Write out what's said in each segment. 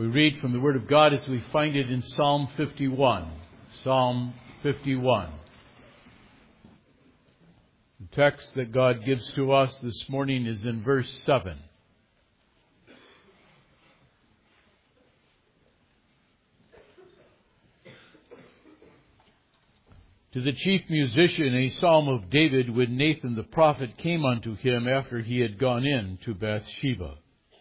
We read from the Word of God as we find it in Psalm 51. Psalm 51. The text that God gives to us this morning is in verse 7. To the chief musician, a psalm of David, when Nathan the prophet came unto him after he had gone in to Bathsheba.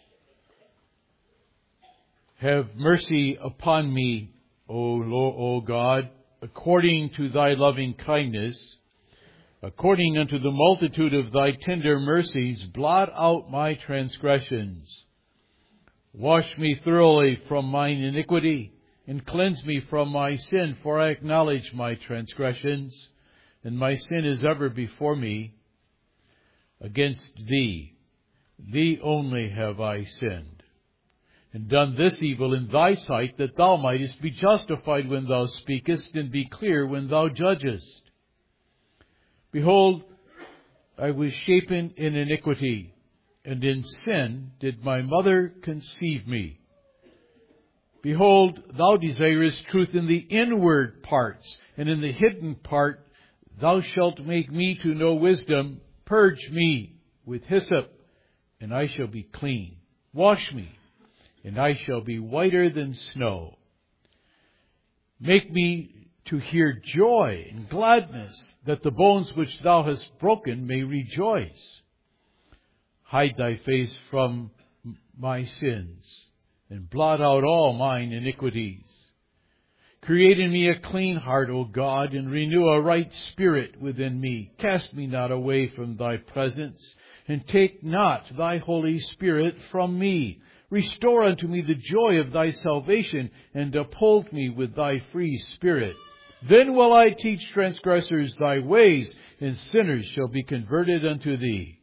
Have mercy upon me, O God, according to thy loving kindness, according unto the multitude of thy tender mercies, blot out my transgressions. Wash me thoroughly from mine iniquity, and cleanse me from my sin, for I acknowledge my transgressions, and my sin is ever before me. Against thee only have I sinned, and done this evil in thy sight, that thou mightest be justified when thou speakest, and be clear when thou judgest. Behold, I was shapen in iniquity, and in sin did my mother conceive me. Behold, thou desirest truth in the inward parts, and in the hidden part thou shalt make me to know wisdom. Purge me with hyssop, and I shall be clean. Wash me, and I shall be whiter than snow. Make me to hear joy and gladness, that the bones which thou hast broken may rejoice. Hide thy face from my sins, and blot out all mine iniquities. Create in me a clean heart, O God, and renew a right spirit within me. Cast me not away from thy presence, and take not thy Holy Spirit from me. Restore unto me the joy of thy salvation, and uphold me with thy free spirit. Then will I teach transgressors thy ways, and sinners shall be converted unto thee.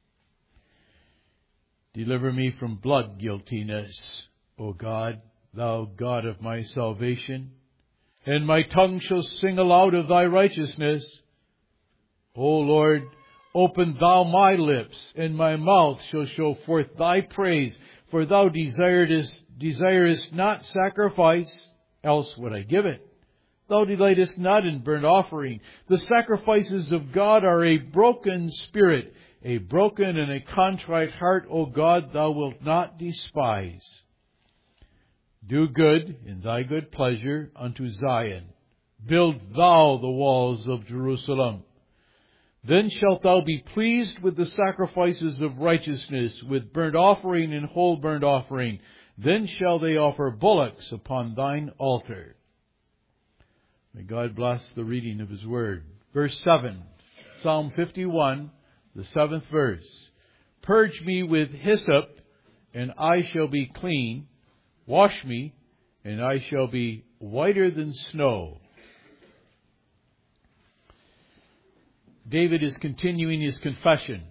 Deliver me from blood guiltiness, O God, thou God of my salvation, and my tongue shall sing aloud of thy righteousness. O Lord, open thou my lips, and my mouth shall show forth thy praise. For thou desirest not sacrifice, else would I give it. Thou delightest not in burnt offering. The sacrifices of God are a broken spirit, a broken and a contrite heart, O God, thou wilt not despise. Do good in thy good pleasure unto Zion. Build thou the walls of Jerusalem. Then shalt thou be pleased with the sacrifices of righteousness, with burnt offering and whole burnt offering. Then shall they offer bullocks upon thine altar. May God bless the reading of His Word. Verse 7, Psalm 51, the 7th verse. Purge me with hyssop, and I shall be clean. Wash me, and I shall be whiter than snow. David is continuing his confession.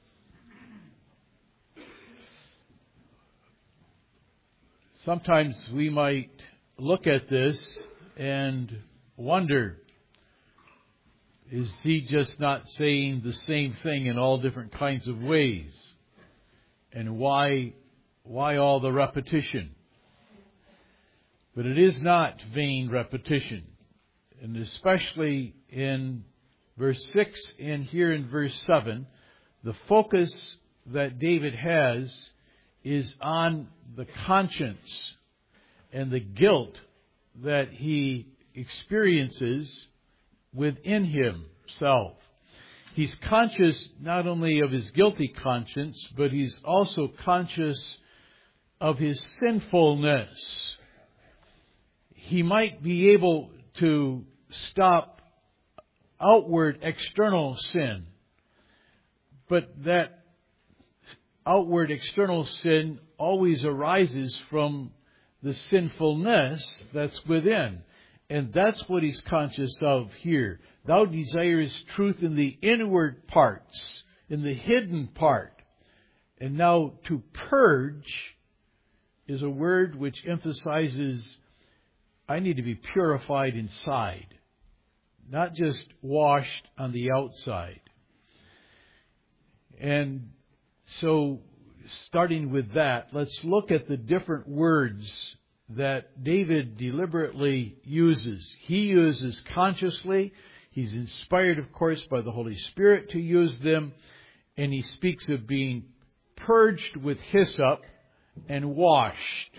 Sometimes we might look at this and wonder, is he just not saying the same thing in all different kinds of ways? And why all the repetition? But it is not vain repetition. And especially in verse 6 and here in verse 7, the focus that David has is on the conscience and the guilt that he experiences within himself. He's conscious not only of his guilty conscience, but he's also conscious of his sinfulness. He might be able to stop outward external sin, but that outward external sin always arises from the sinfulness that's within. And that's what he's conscious of here. Thou desirest truth in the inward parts, in the hidden part. And now to purge is a word which emphasizes I need to be purified inside, not just washed on the outside. And so starting with that, let's look at the different words that David deliberately uses. He uses consciously. He's inspired, of course, by the Holy Spirit to use them. And he speaks of being purged with hyssop and washed.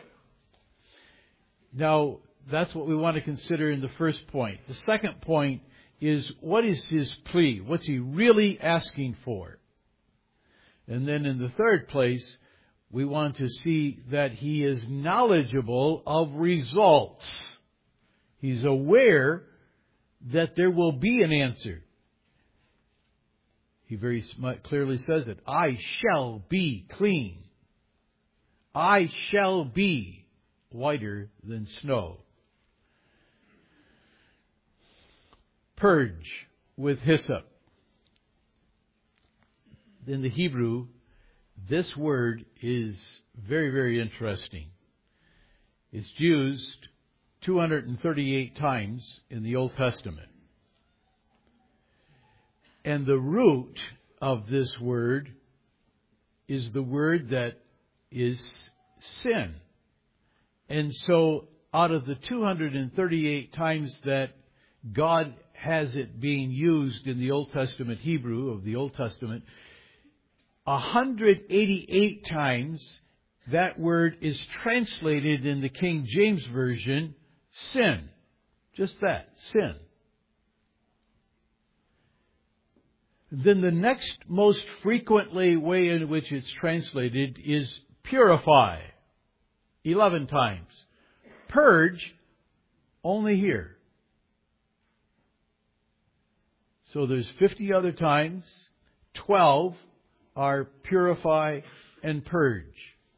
Now, that's what we want to consider in the first point. The second point is, what is his plea? What's he really asking for? And then in the third place, we want to see that he is knowledgeable of results. He's aware that there will be an answer. He very clearly says it. I shall be clean. I shall be whiter than snow. Purge with hyssop. In the Hebrew, this word is very, very interesting. It's used 238 times in the Old Testament. And the root of this word is the word that is sin. And so out of the 238 times that God has it being used in the Old Testament Hebrew of the Old Testament, 188 times that word is translated in the King James Version, sin. Just that, sin. Then the next most frequently way in which it's translated is purify. 11 times. Purge, only here. So there's 50 other times. 12 are purify and purge.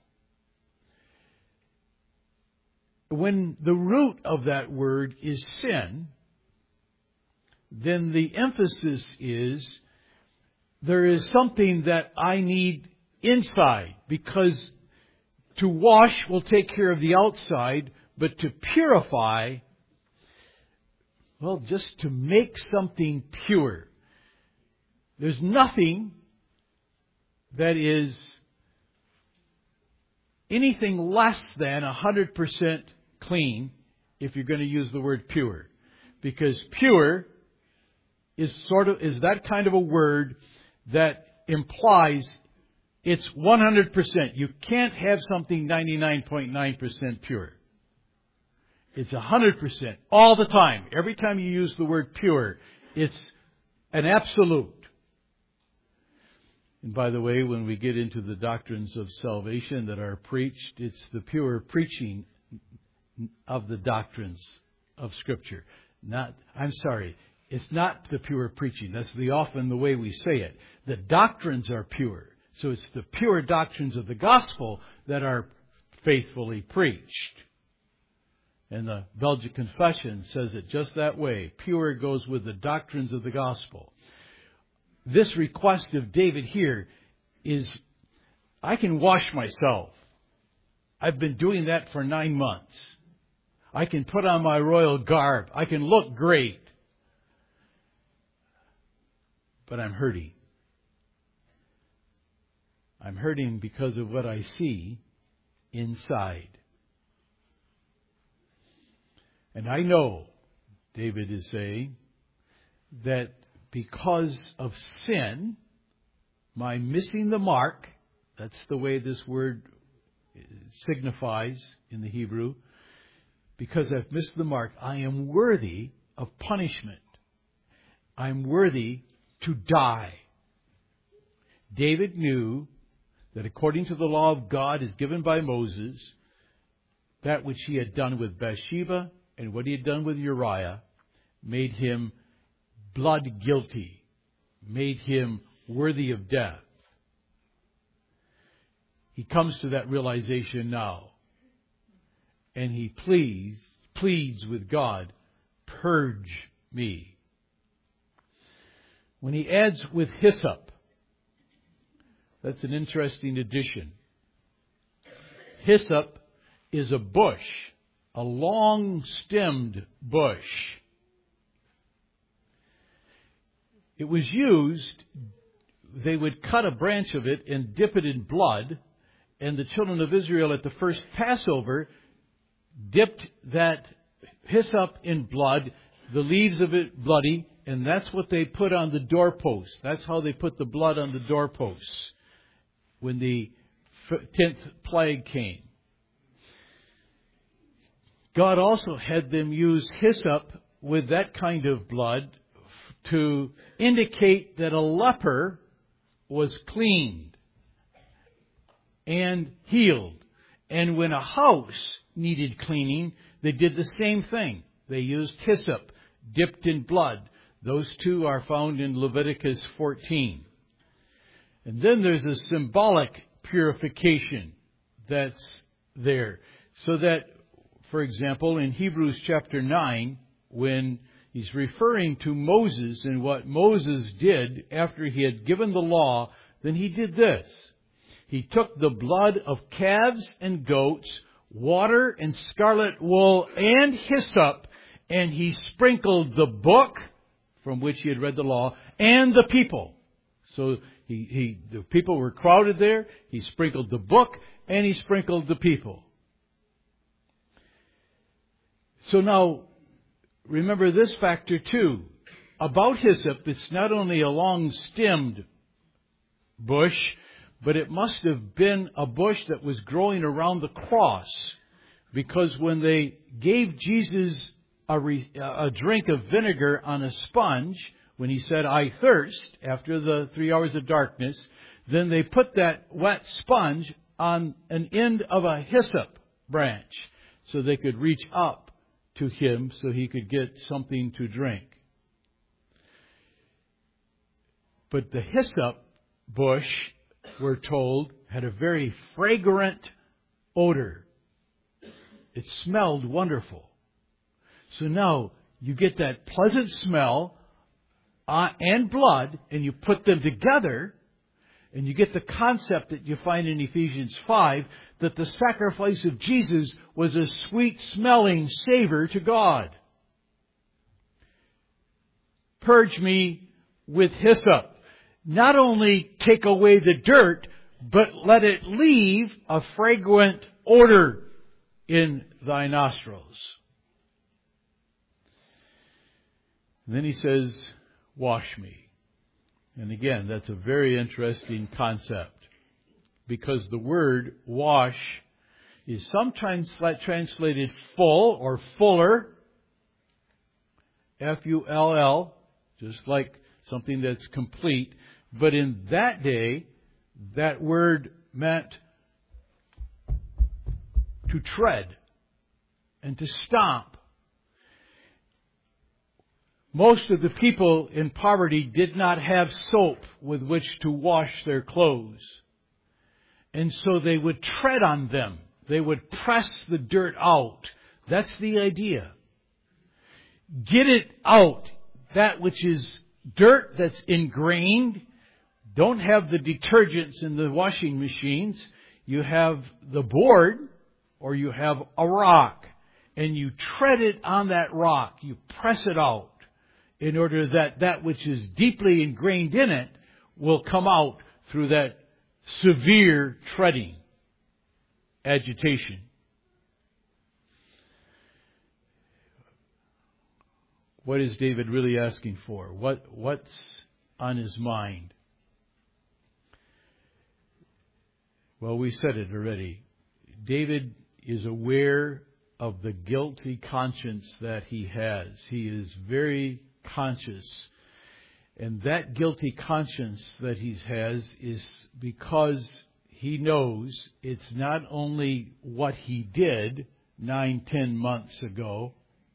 When the root of that word is sin, then the emphasis is there is something that I need inside, because to wash will take care of the outside, but to purify, well, just to make something pure. There's nothing that is anything less than 100% clean if you're going to use the word pure. Because pure is that kind of a word that implies it's 100%. You can't have something 99.9% pure. It's 100% all the time. Every time you use the word pure, it's an absolute. And by the way, when we get into the doctrines of salvation that are preached, it's the pure preaching of the doctrines of Scripture. It's not the pure preaching. That's often the way we say it. The doctrines are pure. So it's the pure doctrines of the gospel that are faithfully preached. And the Belgic Confession says it just that way. Pure goes with the doctrines of the gospel. This request of David here is, I can wash myself. I've been doing that for 9 months. I can put on my royal garb. I can look great. But I'm hurting. I'm hurting because of what I see inside. And I know, David is saying, that because of sin, my missing the mark, that's the way this word signifies in the Hebrew, because I've missed the mark, I am worthy of punishment. I'm worthy to die. David knew that according to the law of God as given by Moses, that which he had done with Bathsheba and what he had done with Uriah made him blood guilty, made him worthy of death. He comes to that realization now. And he pleads with God, purge me. When he adds with hyssop, that's an interesting addition. Hyssop is a bush, a long-stemmed bush. It was used, they would cut a branch of it and dip it in blood, and the children of Israel at the first Passover dipped that hyssop in blood, the leaves of it bloody, and that's what they put on the doorposts. That's how they put the blood on the doorposts when the 10th plague came. God also had them use hyssop with that kind of blood to indicate that a leper was cleaned and healed. And when a house needed cleaning, they did the same thing. They used hyssop dipped in blood. Those two are found in Leviticus 14. And then there's a symbolic purification that's there. So that, for example, in Hebrews chapter 9, when he's referring to Moses and what Moses did after he had given the law, then he did this. He took the blood of calves and goats, water and scarlet wool and hyssop, and he sprinkled the book from which he had read the law and the people. So the people were crowded there. He sprinkled the book and he sprinkled the people. So now, remember this factor too. About hyssop, it's not only a long-stemmed bush, but it must have been a bush that was growing around the cross. Because when they gave Jesus a drink of vinegar on a sponge, when he said, "I thirst," after the 3 hours of darkness, then they put that wet sponge on an end of a hyssop branch so they could reach up to him so he could get something to drink. But the hyssop bush, we're told, had a very fragrant odor. It smelled wonderful. So now you get that pleasant smell and blood, and you put them together, and you get the concept that you find in Ephesians 5, that the sacrifice of Jesus was a sweet-smelling savor to God. Purge me with hyssop. Not only take away the dirt, but let it leave a fragrant odor in thy nostrils. And then he says, wash me. And again, that's a very interesting concept, because the word wash is sometimes translated full or fuller, F-U-L-L, just like something that's complete. But in that day, that word meant to tread and to stomp. Most of the people in poverty did not have soap with which to wash their clothes. And so they would tread on them. They would press the dirt out. That's the idea. Get it out. That which is dirt that's ingrained. Don't have the detergents in the washing machines. You have the board, or you have a rock. And you tread it on that rock. You press it out, in order that that which is deeply ingrained in it will come out through that severe treading, agitation. What is David really asking for? What's on his mind? Well, we said it already. David is aware of the guilty conscience that he has. He is very conscious. And that guilty conscience that he has is because he knows it's not only what he did 9-10 months ago,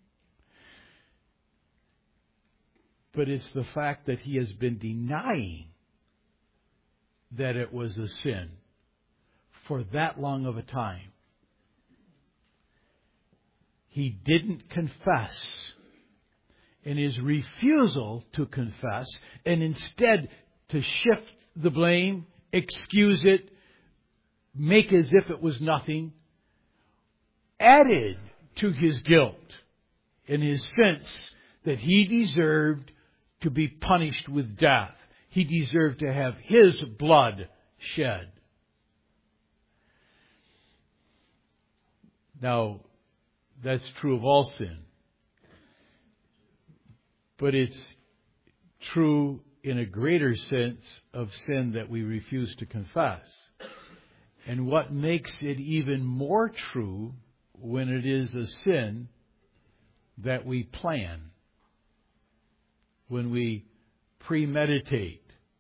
but it's the fact that he has been denying that it was a sin for that long of a time. He didn't confess. And his refusal to confess, and instead to shift the blame, excuse it, make as if it was nothing, added to his guilt and his sense that he deserved to be punished with death. He deserved to have his blood shed. Now, that's true of all sin. But it's true in a greater sense of sin that we refuse to confess. And what makes it even more true when it is a sin that we plan, when we premeditate,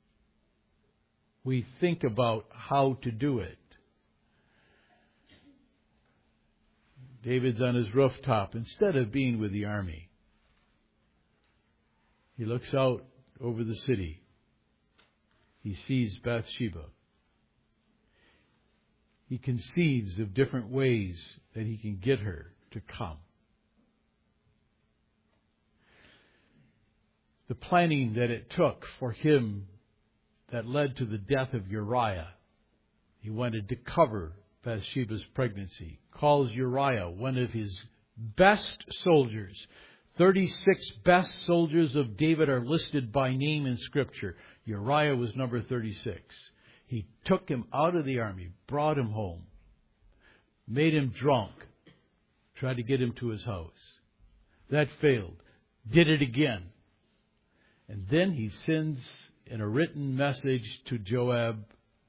we think about how to do it. David's on his rooftop. Instead of being with the army, he looks out over the city. He sees Bathsheba. He conceives of different ways that he can get her to come. The planning that it took for him that led to the death of Uriah. He wanted to cover Bathsheba's pregnancy. Calls Uriah one of his best soldiers. 36 best soldiers of David are listed by name in Scripture. Uriah was number 36. He took him out of the army, brought him home, made him drunk, tried to get him to his house. That failed. Did it again. And then he sends in a written message to Joab,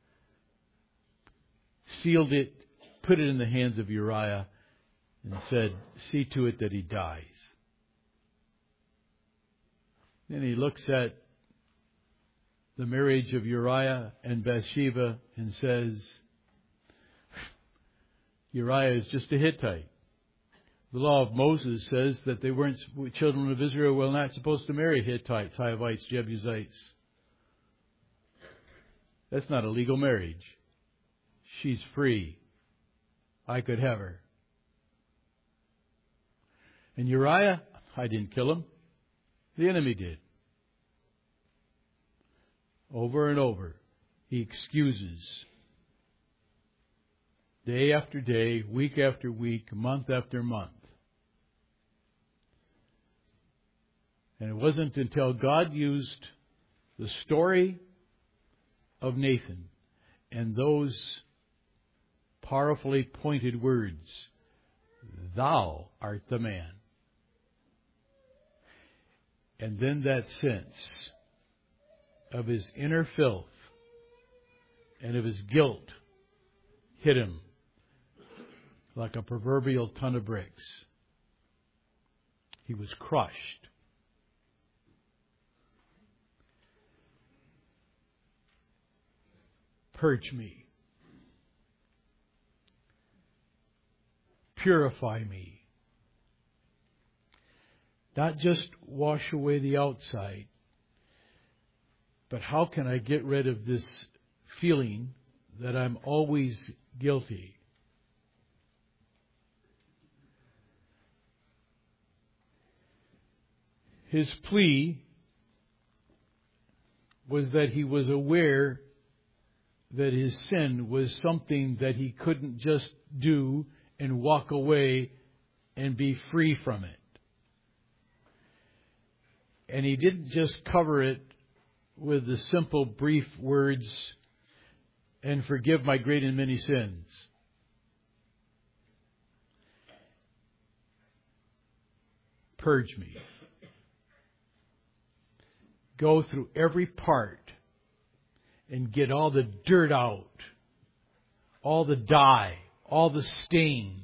sealed it, put it in the hands of Uriah, and said, see to it that he dies. Then he looks at the marriage of Uriah and Bathsheba and says, Uriah is just a Hittite. The law of Moses says that children of Israel were not supposed to marry Hittites, Hivites, Jebusites. That's not a legal marriage. She's free. I could have her. And Uriah, I didn't kill him. The enemy did. Over and over, he excuses. Day after day, week after week, month after month. And it wasn't until God used the story of Nathan and those powerfully pointed words, "Thou art the man." And then that sense of his inner filth and of his guilt hit him like a proverbial ton of bricks. He was crushed. Purge me. Purify me. Not just wash away the outside, but how can I get rid of this feeling that I'm always guilty? His plea was that he was aware that his sin was something that he couldn't just do and walk away and be free from it. And he didn't just cover it with the simple, brief words, "and forgive my great and many sins." Purge me. Go through every part and get all the dirt out, all the dye, all the stain.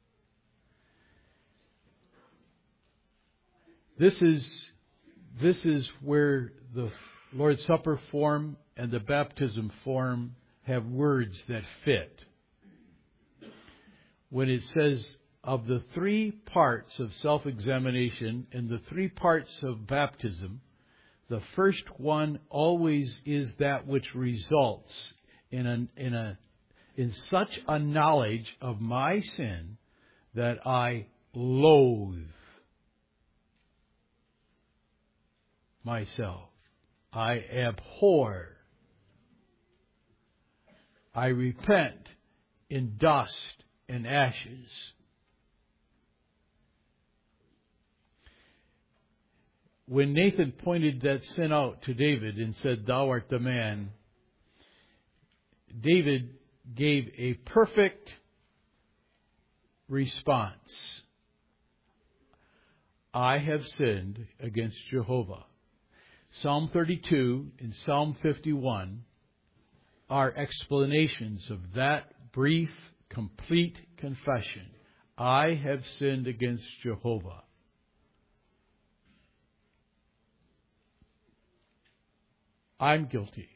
This is where the Lord's Supper form and the baptism form have words that fit. When it says of the 3 parts of self-examination and the 3 parts of baptism, the first one always is that which results in such a knowledge of my sin that I loathe myself. I abhor. I repent in dust and ashes. When Nathan pointed that sin out to David and said, "Thou art the man," David gave a perfect response. I have sinned against Jehovah. Psalm 32 and Psalm 51 are explanations of that brief, complete confession. I have sinned against Jehovah. I'm guilty.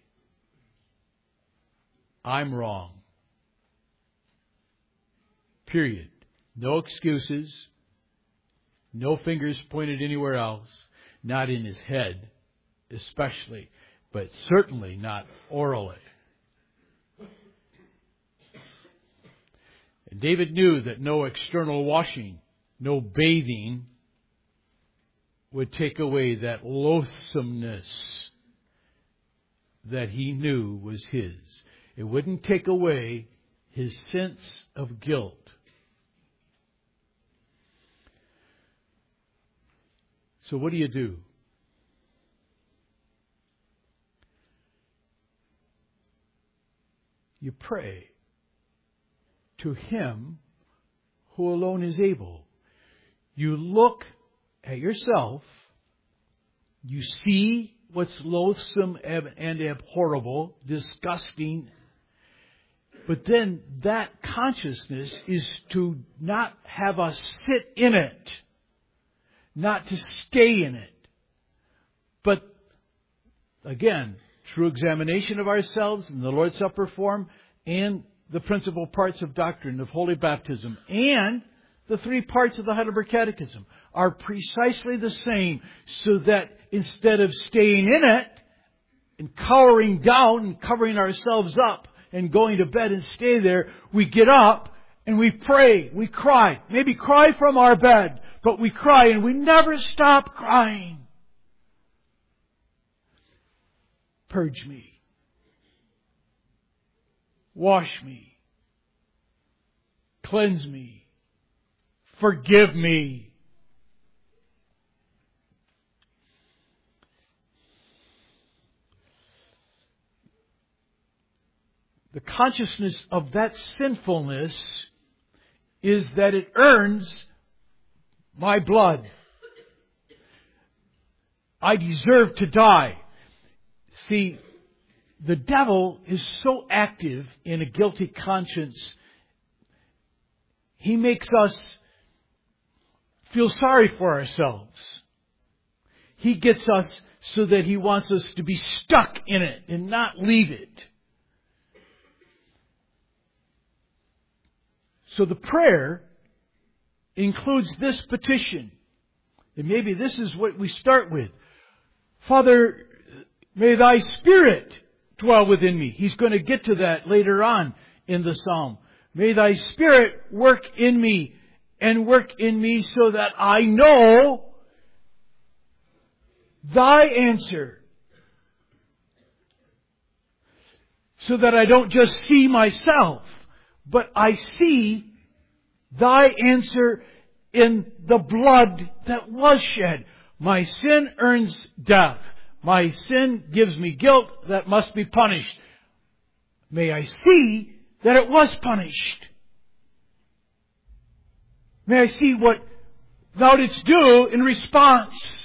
I'm wrong. Period. No excuses. No fingers pointed anywhere else. Not in his head, especially, but certainly not orally. And David knew that no external washing, no bathing would take away that loathsomeness that he knew was his. It wouldn't take away his sense of guilt. So what do? You pray to Him who alone is able. You look at yourself. You see what's loathsome and abhorrible, disgusting. But then that consciousness is to not have us sit in it. Not to stay in it. But again, through examination of ourselves in the Lord's Supper form and the principal parts of doctrine of Holy Baptism and the 3 parts of the Heidelberg Catechism are precisely the same, so that instead of staying in it and cowering down and covering ourselves up and going to bed and stay there, we get up and we pray, we cry. Maybe cry from our bed, but we cry and we never stop crying. Purge me. Wash me. Cleanse me. Forgive me. The consciousness of that sinfulness is that it earns my blood. I deserve to die. See, the devil is so active in a guilty conscience, he makes us feel sorry for ourselves. He gets us so that he wants us to be stuck in it and not leave it. So the prayer includes this petition. And maybe this is what we start with. Father, may Thy Spirit dwell within me. He's going to get to that later on in the Psalm. May Thy Spirit work in me and work in me so that I know Thy answer. So that I don't just see myself, but I see Thy answer in the blood that was shed. My sin earns death. My sin gives me guilt that must be punished. May I see that it was punished. May I see what Thou didst do in response.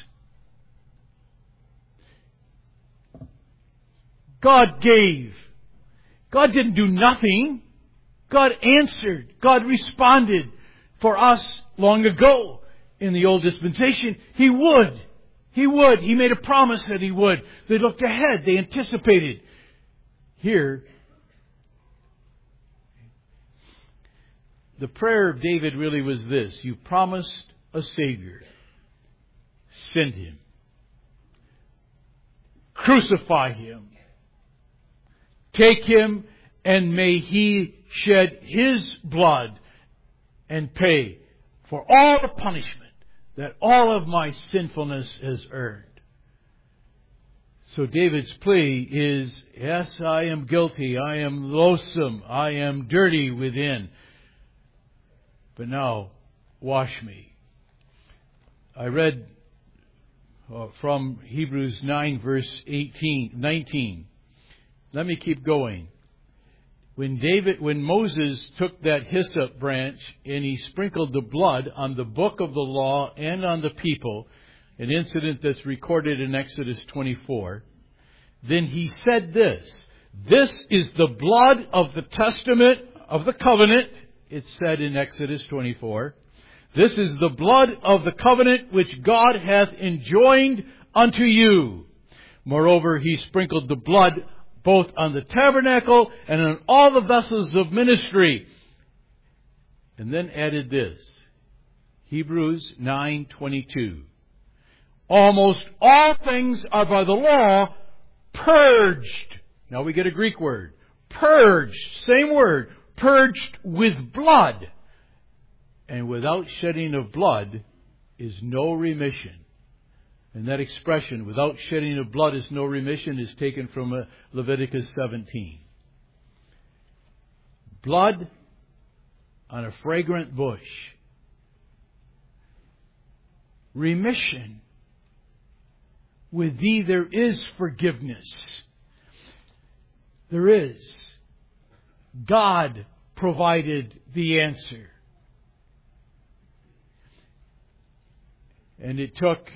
God gave. God didn't do nothing. God answered. God responded for us long ago. In the old dispensation, He would. He would. He made a promise that He would. They looked ahead. They anticipated. Here, the prayer of David really was this. You promised a Savior. Send Him. Crucify Him. Take Him, and may He shed His blood and pay for all the punishment that all of my sinfulness has earned. So David's plea is, yes, I am guilty. I am loathsome. I am dirty within. But now, wash me. I read from Hebrews 9 verse 19. Let me keep going. When Moses took that hyssop branch and he sprinkled the blood on the book of the law and on the people, an incident that's recorded in Exodus 24, then he said this is the blood of the testament of the covenant, it said in Exodus 24. This is the blood of the covenant which God hath enjoined unto you. Moreover, he sprinkled the blood both on the tabernacle and on all the vessels of ministry. And then added this, Hebrews 9:22. Almost all things are by the law purged. Now we get a Greek word. Purged. Same word. Purged with blood. And without shedding of blood is no remission. And that expression, without shedding of blood is no remission, is taken from Leviticus 17. Blood on a fragrant bush. Remission. With thee there is forgiveness. There is. God provided the answer. And it took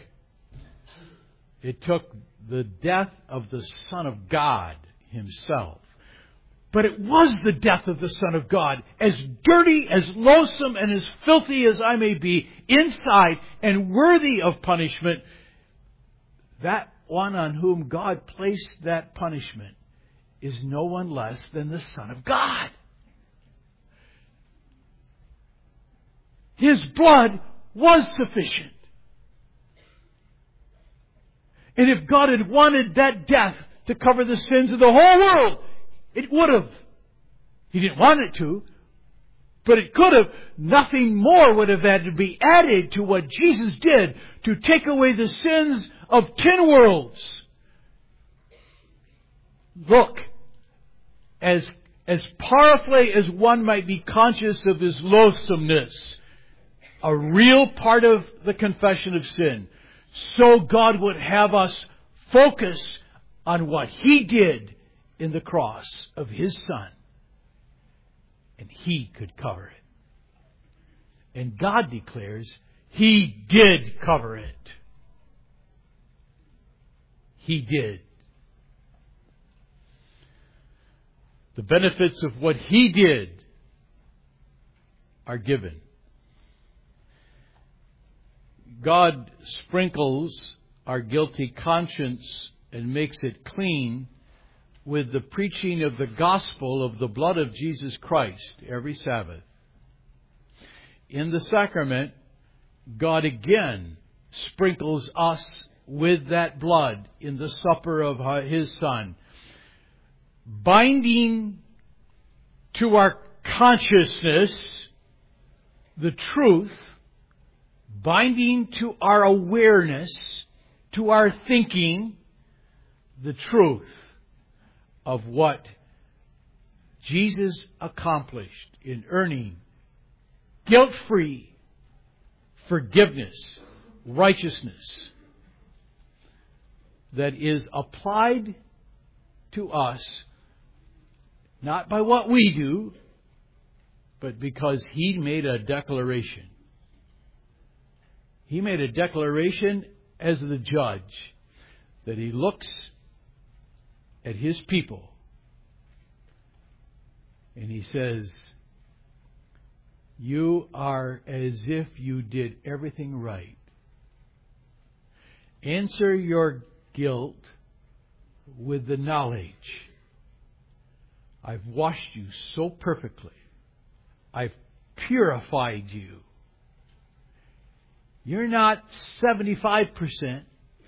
the death of the Son of God Himself. But it was the death of the Son of God, as dirty, as loathsome, and as filthy as I may be inside, and worthy of punishment. That one on whom God placed that punishment is no one less than the Son of God. His blood was sufficient. And if God had wanted that death to cover the sins of the whole world, it would have. He didn't want it to, but it could have. Nothing more would have had to be added to what Jesus did to take away the sins of 10 worlds. Look, as powerfully as one might be conscious of his loathsomeness, a real part of the confession of sin, so God would have us focus on what He did in the cross of His Son. And He could cover it. And God declares He did cover it. He did. The benefits of what He did are given. God sprinkles our guilty conscience and makes it clean with the preaching of the gospel of the blood of Jesus Christ every Sabbath. In the sacrament, God again sprinkles us with that blood in the supper of His Son, binding to our consciousness the truth, binding to our awareness, to our thinking, the truth of what Jesus accomplished in earning guilt-free forgiveness, righteousness that is applied to us not by what we do, but because He made a declaration. He made a declaration as the judge that He looks at His people and He says, you are as if you did everything right. Answer your guilt with the knowledge, I've washed you so perfectly. I've purified you. You're not 75%.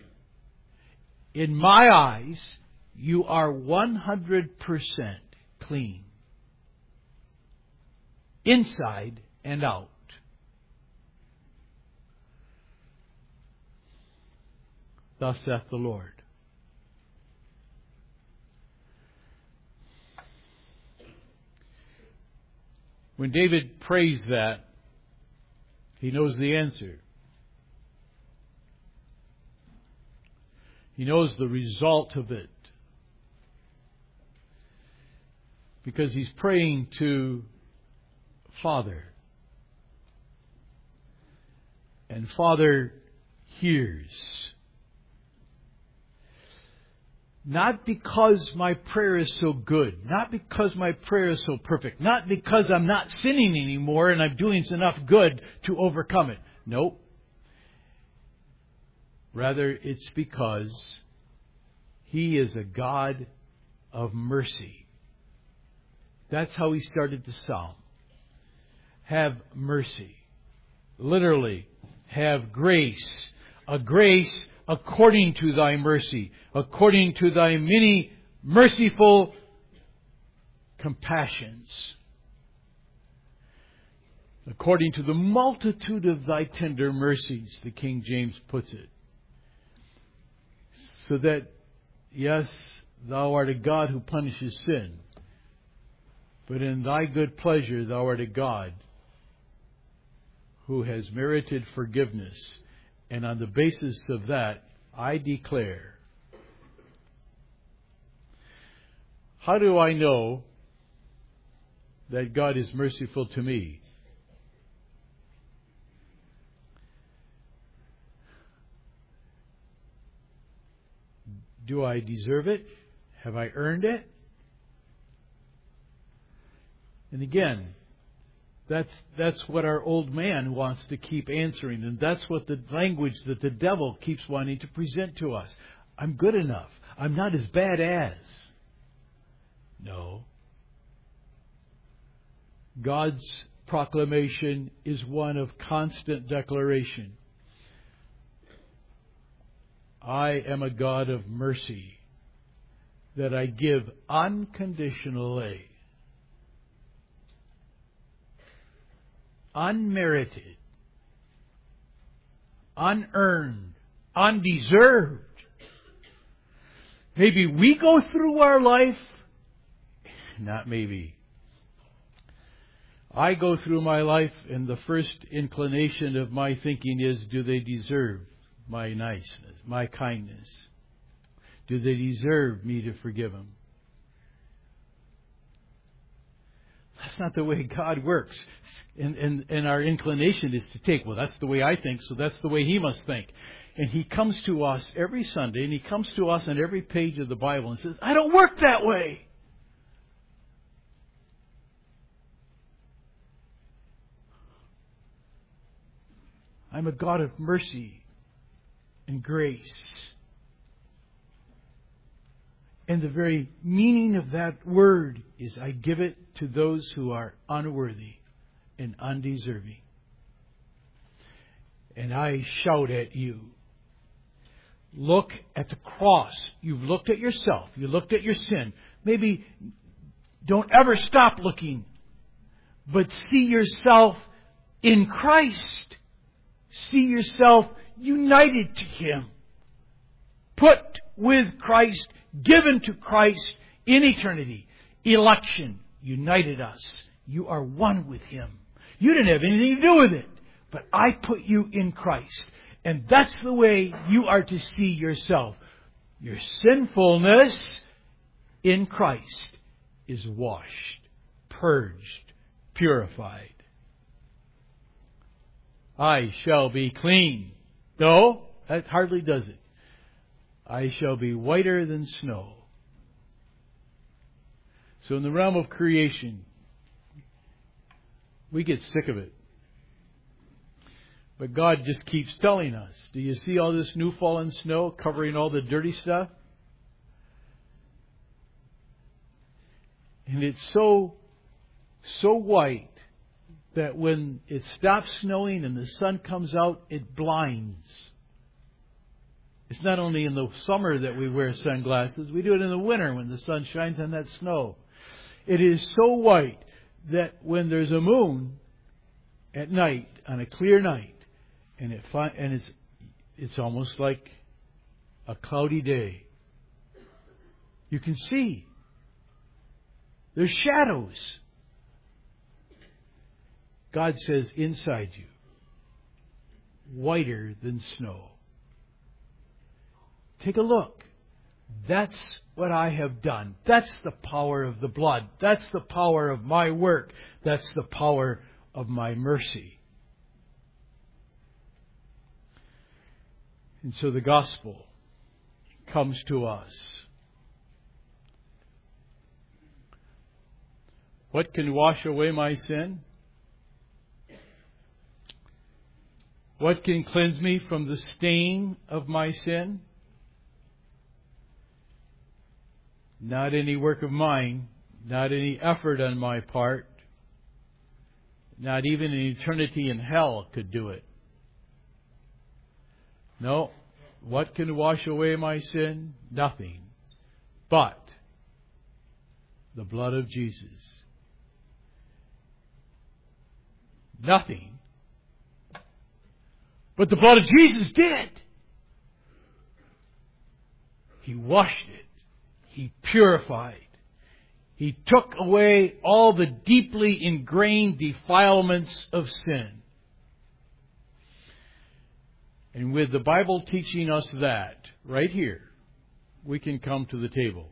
In my eyes, you are 100% clean. Inside and out. Thus saith the Lord. When David prays that, he knows the answer. He knows the result of it. Because he's praying to Father. And Father hears. Not because my prayer is so good. Not because my prayer is so perfect. Not because I'm not sinning anymore and I'm doing enough good to overcome it. Nope. Rather, it's because He is a God of mercy. That's how He started the psalm. Have mercy. Literally, have grace. A grace according to Thy mercy. According to Thy many merciful compassions. According to the multitude of Thy tender mercies, the King James puts it. So that, yes, Thou art a God who punishes sin. But in Thy good pleasure, Thou art a God who has merited forgiveness. And on the basis of that, I declare. How do I know that God is merciful to me? Do I deserve it? Have I earned it? And again, that's what our old man wants to keep answering. And that's what the language that the devil keeps wanting to present to us. I'm good enough. I'm not as bad as. No. God's proclamation is one of constant declaration. I am a God of mercy that I give unconditionally. Unmerited, unearned, undeserved. Maybe we go through our life, not maybe. I go through my life and the first inclination of my thinking is, do they deserve my niceness, my kindness? Do they deserve me to forgive them? That's not the way God works. And our inclination is to take, well, that's the way I think, so that's the way He must think. And He comes to us every Sunday, and He comes to us on every page of the Bible and says, I don't work that way. I'm a God of mercy and grace. And the very meaning of that word is I give it to those who are unworthy and undeserving. And I shout at you. Look at the cross. You've looked at yourself. You looked at your sin. Maybe don't ever stop looking, but see yourself in Christ. See yourself united to Him. Put with Christ, given to Christ in eternity. Election united us. You are one with Him. You didn't have anything to do with it, but I put you in Christ. And that's the way you are to see yourself. Your sinfulness in Christ is washed, purged, purified. I shall be clean. No, that hardly does it. I shall be whiter than snow. So in the realm of creation, we get sick of it. But God just keeps telling us, do you see all this new fallen snow covering all the dirty stuff? And it's so white that when it stops snowing and the sun comes out, it blinds. It's not only in the summer that we wear sunglasses. We do it in the winter when the sun shines on that snow. It is so white that when there's a moon at night, on a clear night, and it's almost like a cloudy day, you can see there's shadows. God says inside you, whiter than snow. Take a look. That's what I have done. That's the power of the blood. That's the power of my work. That's the power of my mercy. And so the gospel comes to us. What can wash away my sin? What can cleanse me from the stain of my sin? Not any work of mine, not any effort on my part, not even an eternity in hell could do it. No, what can wash away my sin? Nothing but the blood of Jesus. Nothing but the blood of Jesus did. He washed it. He purified. He took away all the deeply ingrained defilements of sin. And with the Bible teaching us that, right here, we can come to the table.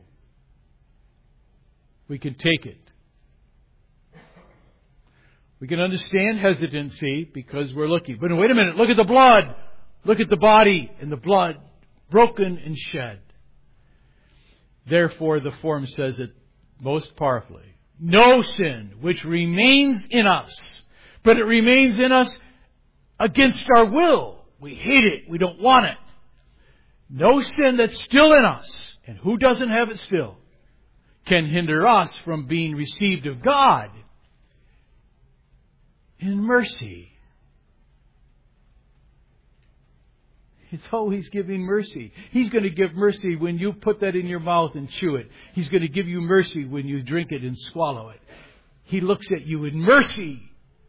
We can take it. We can understand hesitancy because we're looking. But wait a minute, look at the blood. Look at the body and the blood broken and shed. Therefore, the form says it most powerfully. No sin which remains in us, but it remains in us against our will. We hate it. We don't want it. No sin that's still in us, and who doesn't have it still, can hinder us from being received of God in mercy. It's always giving mercy. He's going to give mercy when you put that in your mouth and chew it. He's going to give you mercy when you drink it and swallow it. He looks at you in mercy.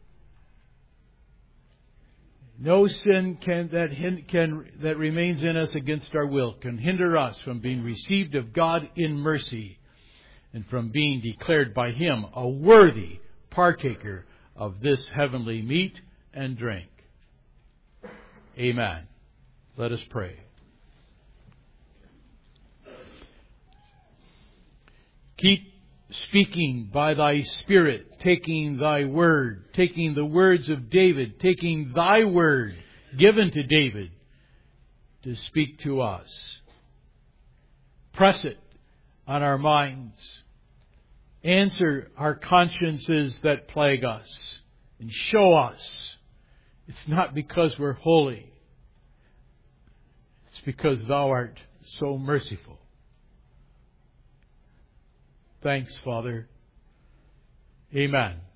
No sin that remains in us against our will can hinder us from being received of God in mercy and from being declared by Him a worthy partaker of this heavenly meat and drink. Amen. Let us pray. Keep speaking by Thy Spirit, taking Thy word, taking the words of David, taking Thy word given to David to speak to us. Press it on our minds. Answer our consciences that plague us and show us it's not because we're holy. It's because Thou art so merciful. Thanks, Father. Amen.